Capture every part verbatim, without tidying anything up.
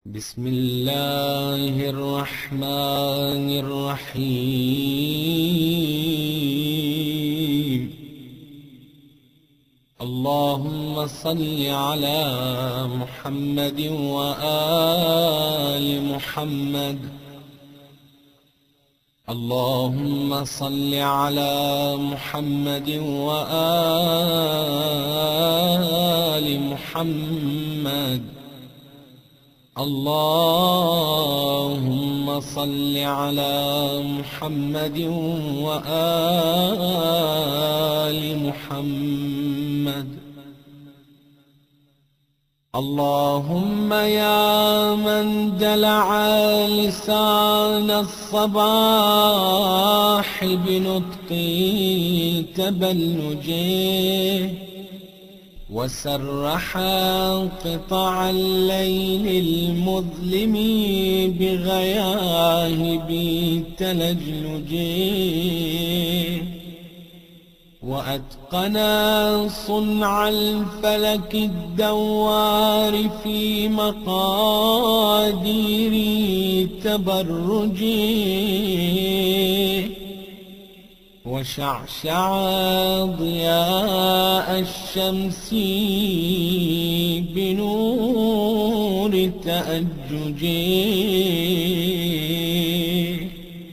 بسم الله الرحمن الرحيم. اللهم صل على محمد وآل محمد. اللهم صل على محمد وآل محمد. اللهم صل على محمد وآل محمد. اللهم يا من دلع لسان الصباح بنطق تبلجه، وسرح قطع الليل المظلم بغياهب تلجلجه، وأتقن صنع الفلك الدوار في مقادير تبرجه، وشعشع ضياء الشمس بنور تأججه.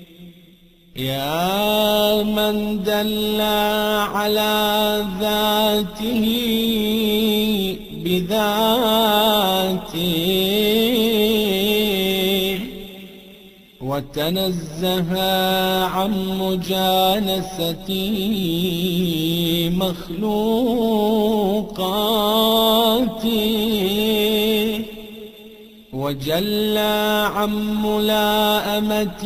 يا من دل على ذاته بذاته، وتنزه عن مجانسة مخلوقاته، وجل عن ملاءمة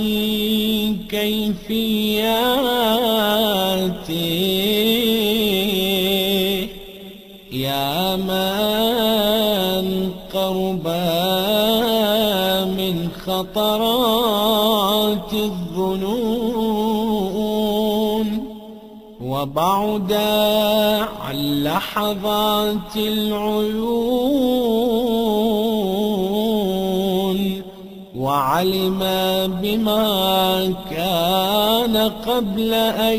كيفياته. يا من قرب من خطرات الظنون، وبعد عن لحظات العيون، وعلم بما كان قبل أن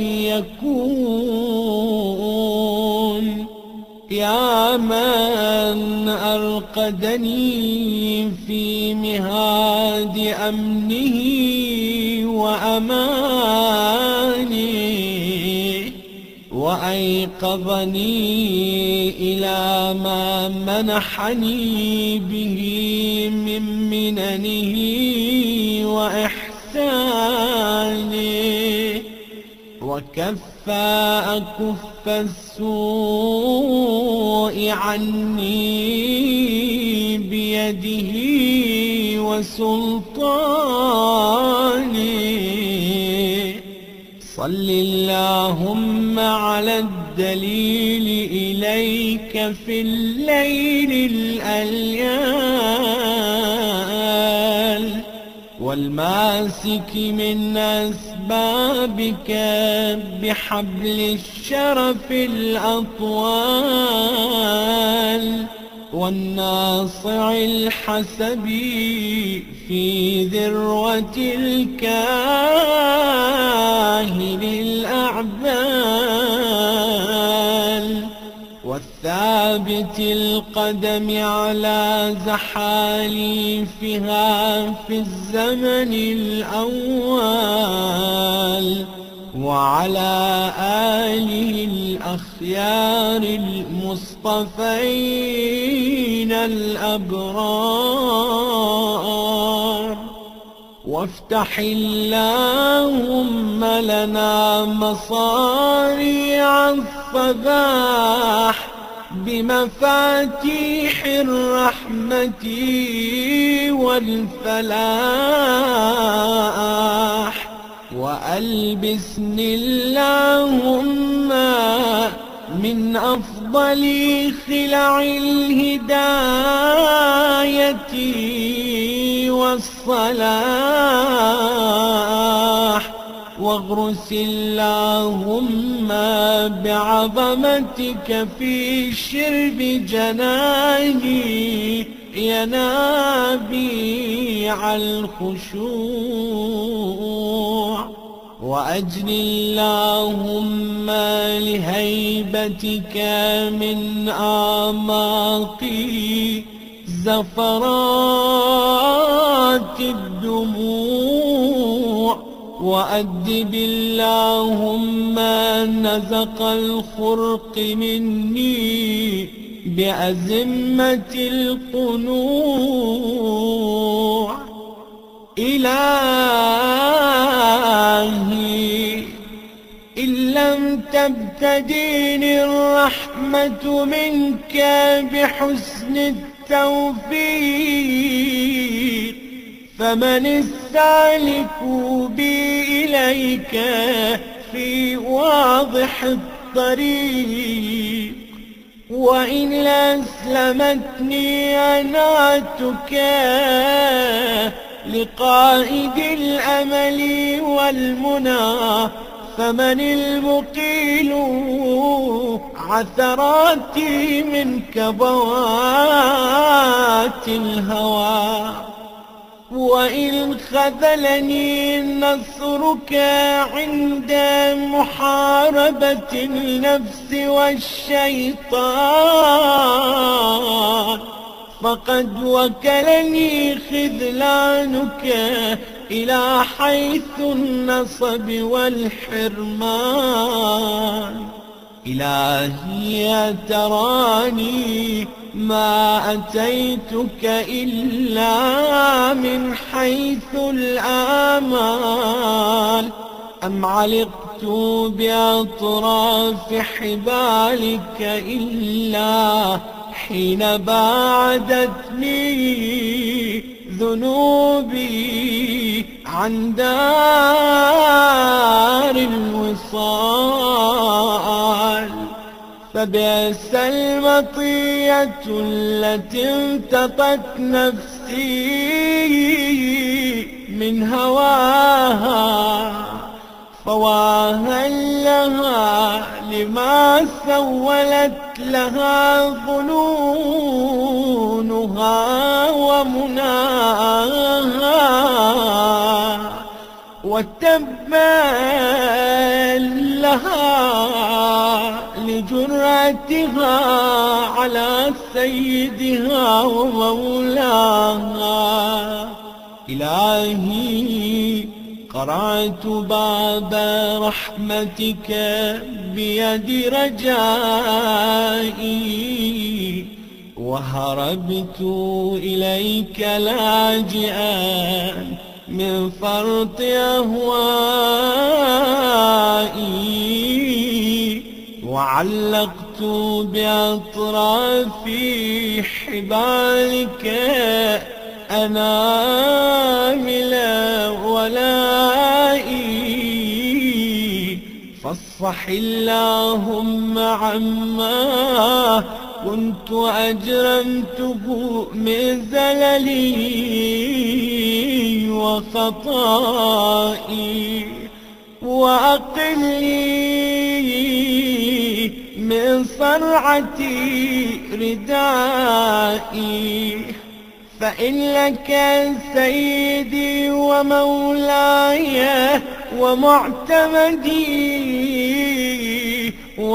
يكون. يا من أرقدني في مهاد أمنه وأمانه، وأيقظني إلى ما منحني به من مننه وإحسانه، وكف أكف السوء عني بيده وسلطانه. صل اللهم على الدليل إليك في الليل الأليال، والماسك من أسبابك بحبل الشرف الأطوال، والناصع الحسبي في ذروة الكاهل الأعبال، والثابت القدم على زحاليفها في الزمن الأول، وعلى آله الأخيار المصطفين الأبرار. وافتح اللهم لنا مصاريع الصباح بمفاتيح الرحمة والفلاح، وألبسني اللهم من أفضل خلع الهداية والصلاح، واغرس اللهم بعظمتك في شرب جناني ينابيع الخشوع، وأجل اللهم لهيبتك من أعماقي زفرات الدموع، وأدب اللهم نزق الخرق مني بأزمة القنوع. إلهي إن لم تبتديني الرحمة منك بحسن التوفيق، فمن السالك بي إليك في واضح الطريق، وإن لأسلمتني أناتك لقائد الأمل والمنى، فمن المقيل عثراتي من كبوات الهوى، وإن خذلني نصرك عند محاربة النفس والشيطان، فقد وكلني خذلانك إلى حيث النصب والحرمان. إلهي تراني ما أتيتك إلا من حيث الآمال، أم علقت بأطراف حبالك إلا حين باعدتني ذنوبي عن دار الوصال. فبئس المطية التي امتطت نفسي من هواها، فواها لها لما سولت لها ظنونها ومناها، وتبا لها لجرأتها على سيدها ومولاها. إلهي قرعت باب رحمتك بيد رجائي، وهربت إليك لاجئا من فرط أهوائي، وعلقت بأطراف حبالك أنامل ولائي. فاصفح اللهم عما كنت أجرمته من زللي وخطائي، وأقلي من صرعتي ردائي. فإن لك سيدي ومولاي ومعتمدي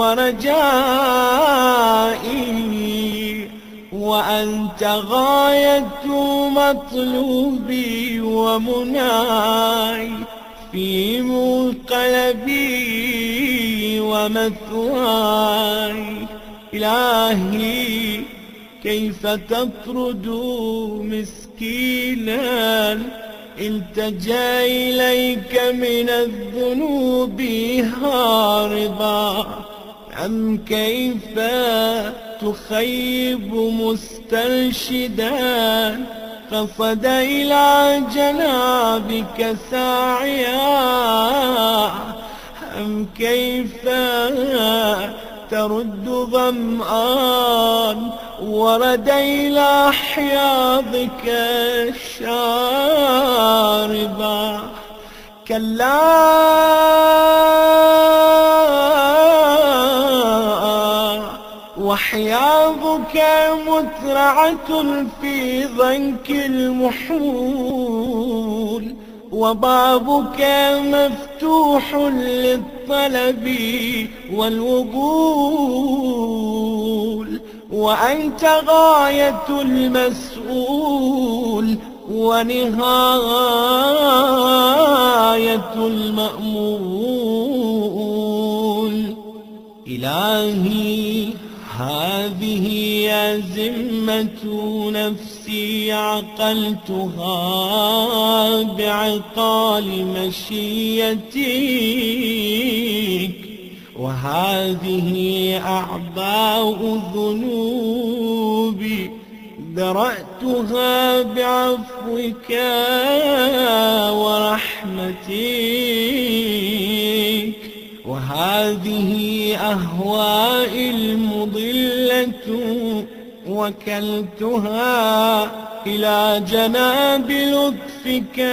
ورجائي، وأنت غاية مطلوبي ومناي في منقلبي ومثواي. إلهي كيف تطرد مسكينا التجا إليك من الذنوب هاربا، أم كيف تخيب مسترشدا قصد إلى جنابك ساعيا، أم كيف ترد ظمآن ورد إلى حياضك شاربا. كلا وحياضك مترعة في ضنك المحمول، وبابك مفتوح للطلب والوبول، وأنت غاية المسؤول ونهاية المأمول. إلهي هذه أزمة نفسي عقلتها بعقال مشيتك، وهذه أعباء ذنوبي درأتها بعفوك ورحمتك، وهذه أهوائي المضلة وكلتها إلى جناب لطفك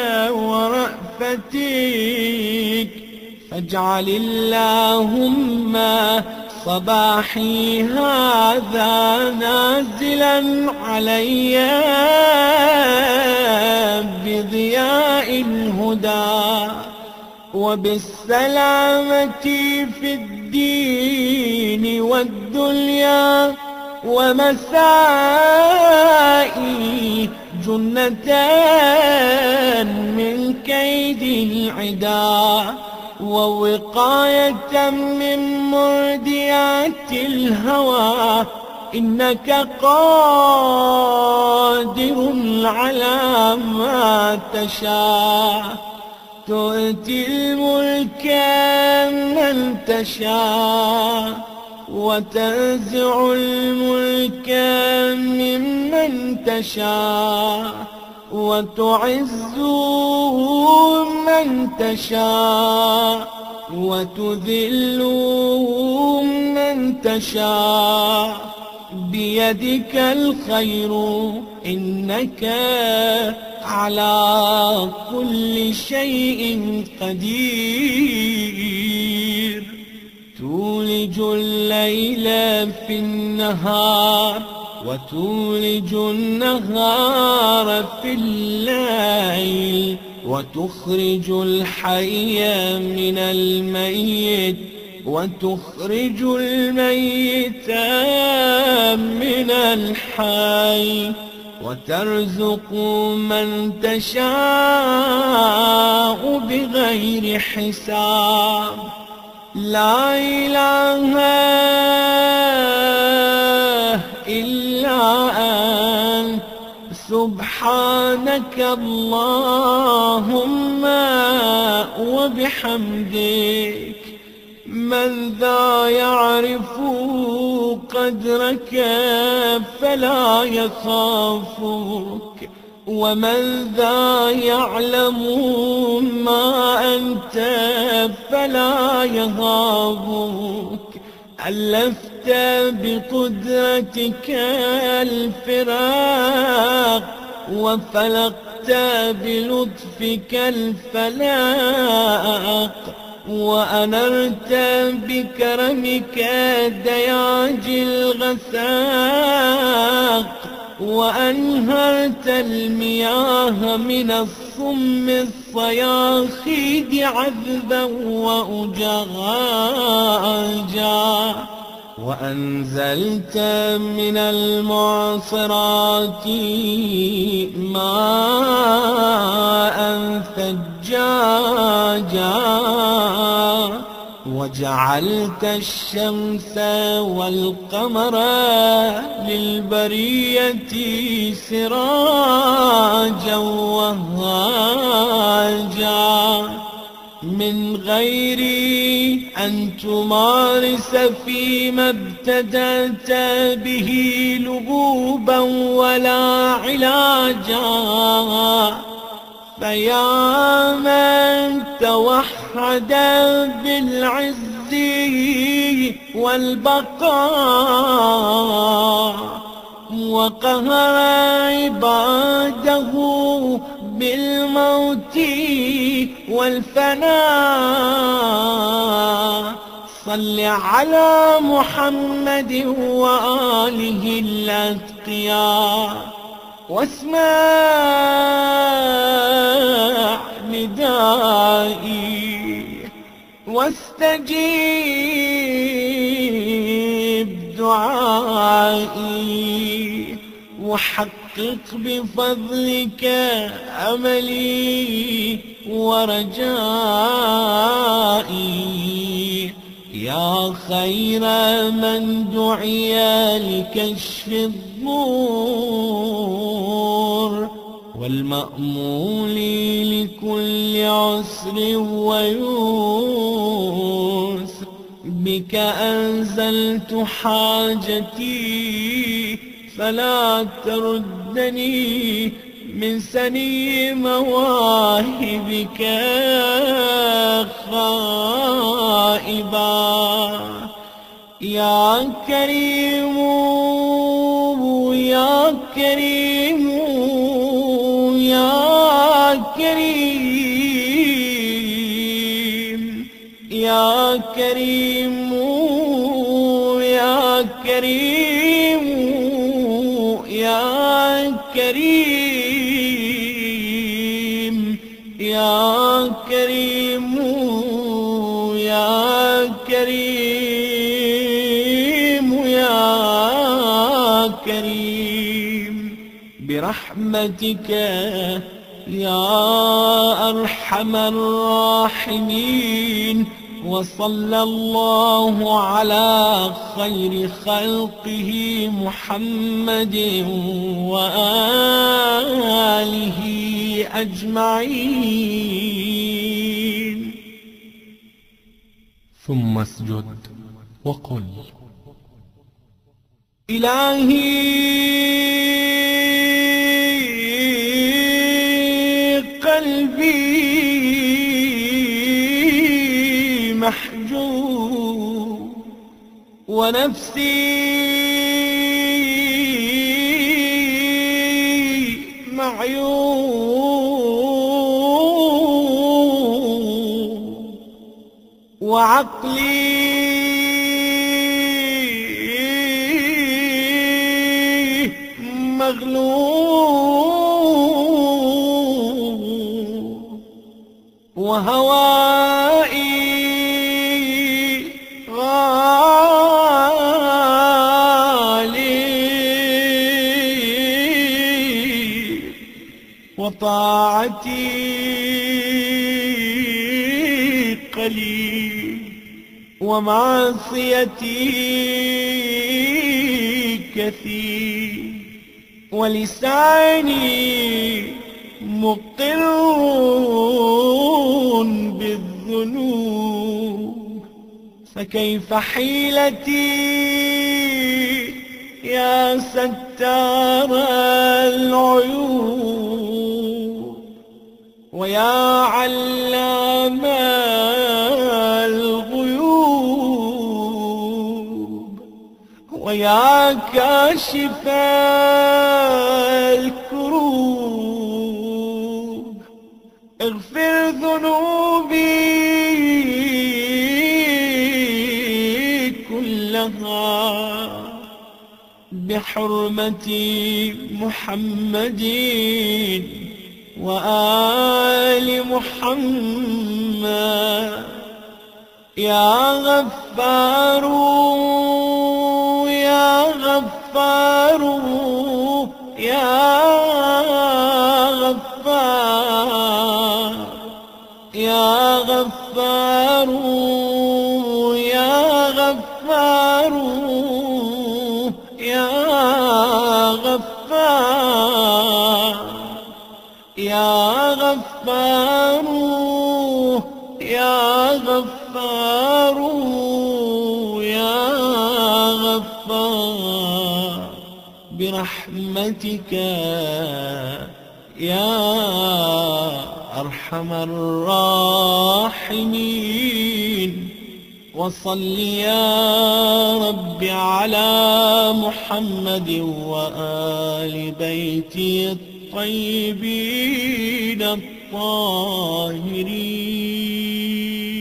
ورأفتك، فاجعل اللهم صباحي هذا نازلا علي بضياء الهدى وبالسلامة في الدين والدنيا، ومسائي جنة من كيد العدا، ووقاية من مرديات الهوى، إنك قادر على ما تشاء، تؤتي الملك من تشاء وتنزع الملك ممن تشاء، وتعز من تشاء وتذل من تشاء، بيدك الخير إنك على كل شيء قدير. تولج الليل في النهار وتولج النهار في الليل، وتخرج الحي من الميت وتخرج الميت من الحي، وترزق من تشاء بغير حساب. لا إله إلا أنت سبحانك اللهم وبحمدك. من ذا يعرف قدرك فلا يخافك، ومن ذا يعلم ما أنت فلا يهابك. ألفت بقدرتك الفراق، وفلقت بلطفك الفلاق، وأنرت بكرمك دياجي الغساق، وأنهرت المياه من الصم الصياخيد عذبا وأجاجا، وأنزلت من المعصرات ماء ثجاجا، وجعلت الشمس والقمر للبرية سراجا وهاجا، من غير أن تمارس فيما ابتدأت به لغوبا ولا علاجا. فيا من توحد بالعز والبقاء، وقهر عباده بالموت والفناء، صل على محمد وآله الأتقياء واسمع ندائي واستجيب دعائي وحقق بفضلك أملي ورجائي يا خير من دعي لكشف الضور والمأمول لكل عسر ويسر بك أنزلت حاجتي فلا تردني من سني مواهبك خائبا يا كريم يا كريم يا كريم يا كريم يا كريم يا كريم يا كريم يا كريم يا كريم برحمتك يا أرحم الراحمين وصلى الله على خير خلقه محمد وآله أجمعين. ثم اسجد وقل إلهي قلبي محجوب ونفسي معيوب وعقلي مغلوب وهوائي غالي وطاعتي قليل ومعصيتي كثير ولساني مقر بالذنوب فكيف حيلتي يا ستار العيوب ويا علام الغيوب ويا كاشف الكروب اغفر ذنوبي كلها بحرمة محمد وآل محمد يا غفار يا غفار يا غفار يا غفار يا غفار يا غفار يا غفار يا غفار يا غفار برحمتك يا أرحم الراحمين وصل يا رب على محمد وآل بيته الطيبين الطاهرين.